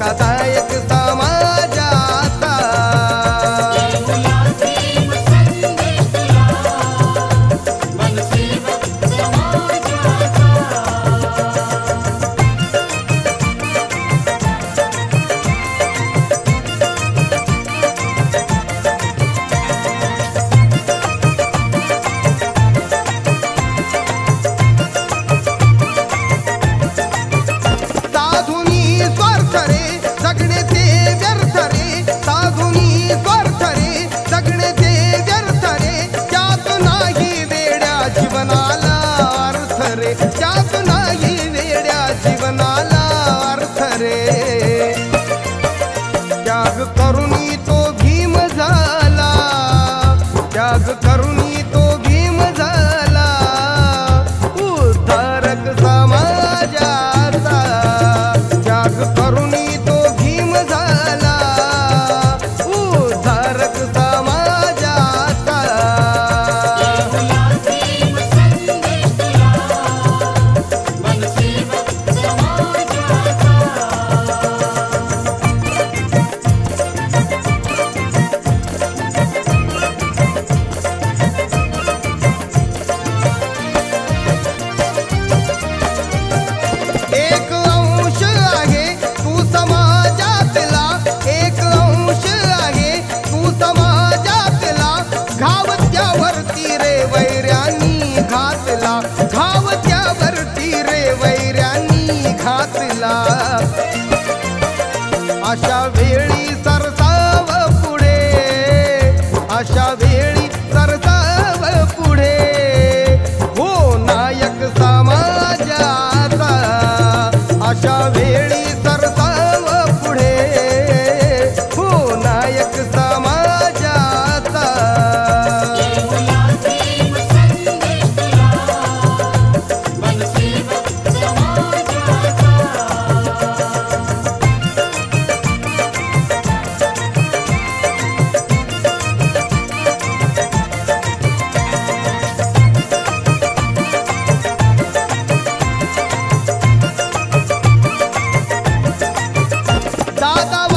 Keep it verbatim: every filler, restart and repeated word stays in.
धोकादायक समाजाचा. त्यात नाही वेड्या जीवनाला अर्थ रे. त्याग करुणी तो भीम झाला, त्याग करुणी तो भीम झाला, उद्धारक समाजाचा. त्याग करुणी तो भीम झाला, उद्धारक समाजाचा. एक अंश आहे तू समाजातला, एक अंश आहे तू समाजातला. घाव त्यावरती रे वैऱ्यांनी घातला, घाव त्यावरती रे वैऱ्यांनी घातला. अशा वेळी सरसाव पुढे, अशा वेळी सरसाव पुढे, हो नायक समाजाचा. अशा वेळी सरसाव पुढे, हो नायक समाजाचा. दादा